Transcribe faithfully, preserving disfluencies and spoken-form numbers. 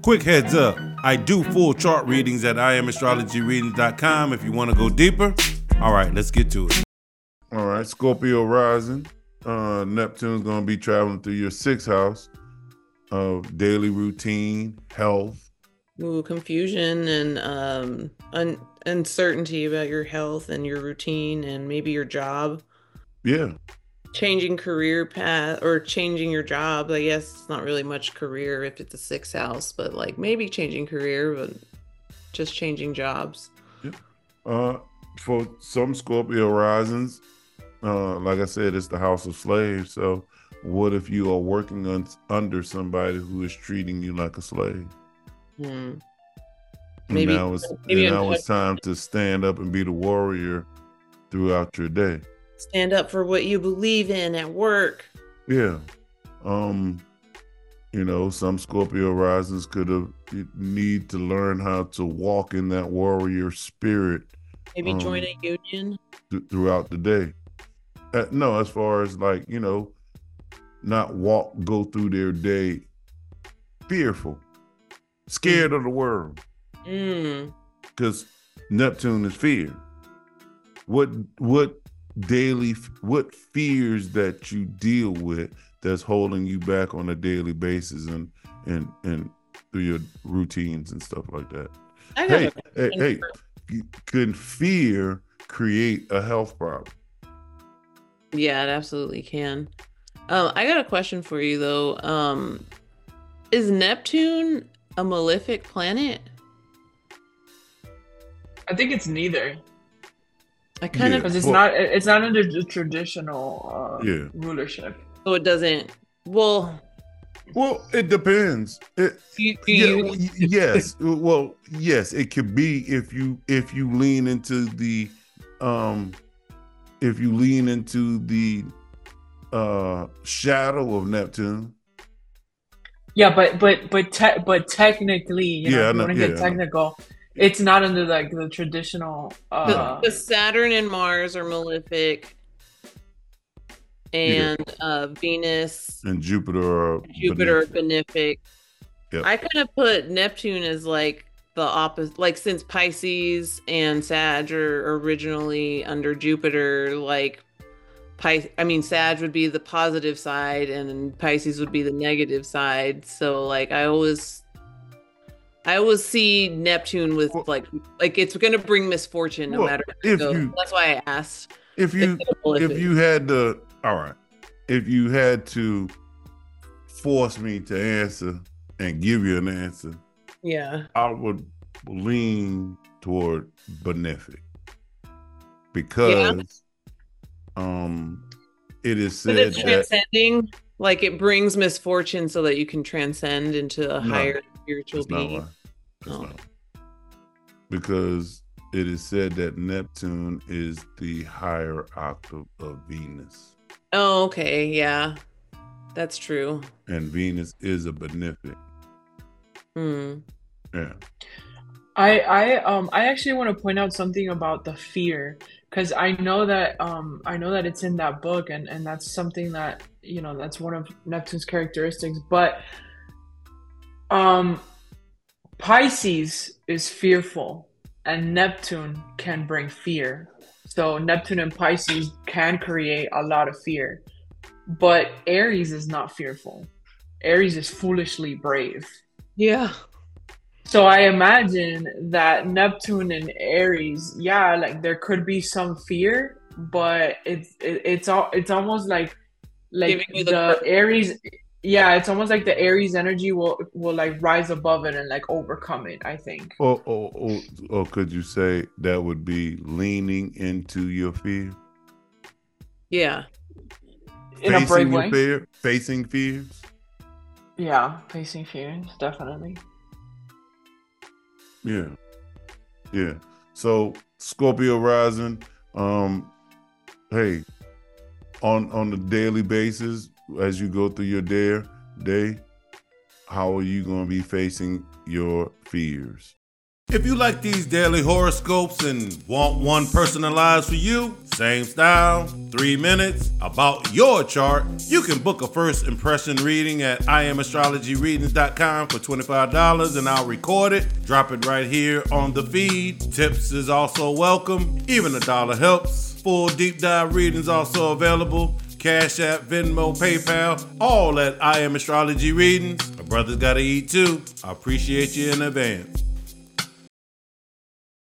Quick heads up, I do full chart readings at I am astrology readings dot com if you want to go deeper. All right, let's get to it. All right, Scorpio rising. Uh, Neptune's going to be traveling through your sixth house of daily routine, health. Ooh, confusion and um, un- uncertainty about your health and your routine and maybe your job. Yeah. Changing career path or changing your job. I guess it's not really much career if it's a sixth house, but like maybe changing career, but just changing jobs. Yeah. Uh, for some Scorpio risings, uh, like I said, it's the house of slaves. So what if you are working un- under somebody who is treating you like a slave? Hmm. Maybe, and now it's, maybe and now it's time to stand up and be the warrior throughout your day. Stand up for what you believe in at work. Yeah. Um, you know, some Scorpio risings could have need to learn how to walk in that warrior spirit. Maybe um, join a union th- throughout the day. Uh, no, as far as like, you know, not walk, go through their day fearful, scared mm. of the world. Because mm. Neptune is fear. What, what, daily what fears that you deal with that's holding you back on a daily basis and and and through your routines and stuff like that. Hey, hey, hey, can fear create a health problem? Yeah, it absolutely can. Um, I got a question for you though. Um, is Neptune a malefic planet? I think it's neither. I kind yeah, of because it's well, not it's not under the traditional uh, yeah. rulership. So it doesn't. Well, well, it depends. It, you, yeah, you, yes. Well, yes, it could be if you if you lean into the um if you lean into the uh shadow of Neptune. Yeah, but but but te- but technically, you know, yeah, if you want to yeah, get technical. It's not under like the traditional. Uh... The, the Saturn and Mars are malefic, and yeah. uh, Venus and Jupiter are Jupiter benefic. benefic. Yep. I kind of put Neptune as like the opposite. Like since Pisces and Sag are originally under Jupiter, like Pis- I mean Sag would be the positive side, and Pisces would be the negative side. So like I always. I always see Neptune with like like it's going to bring misfortune no well, matter where it goes. You, That's why I asked. If you if it. you had to, all right, if you had to force me to answer and give you an answer, yeah, I would lean toward benefic because yeah. um, it is said it's transcending, that, like it brings misfortune so that you can transcend into a no, higher spiritual being. That's not. Because it is said that Neptune is the higher octave of Venus. Oh, okay. Yeah, that's true. And Venus is a benefic. Hmm. Yeah. I I um I actually want to point out something about the fear, because I know that um I know that it's in that book, and and that's something that, you know, that's one of Neptune's characteristics, but um. Pisces is fearful, and Neptune can bring fear. So Neptune and Pisces can create a lot of fear, but Aries is not fearful. Aries is foolishly brave. Yeah. So I imagine that Neptune and Aries, yeah, like there could be some fear, but it's it, it's all it's almost like like the, the Aries. Yeah, it's almost like the Aries energy will will like rise above it and like overcome it, I think. Or, or, or, or could you say that would be leaning into your fear? Yeah. In facing a brave your way. Fear, facing fears? Yeah, facing fears, definitely. Yeah. Yeah. So Scorpio rising, um, hey, on on a daily basis, as you go through your day, day, how are you going to be facing your fears? If you like these daily horoscopes and want one personalized for you, same style, three minutes, about your chart, you can book a first impression reading at I am astrology readings dot com for twenty-five dollars and I'll record it, drop it right here on the feed. Tips is also welcome, even a dollar helps. Full deep dive readings also available. Cash App, Venmo, PayPal, all at I Am Astrology Readings. My brother's gotta eat too. I appreciate you in advance.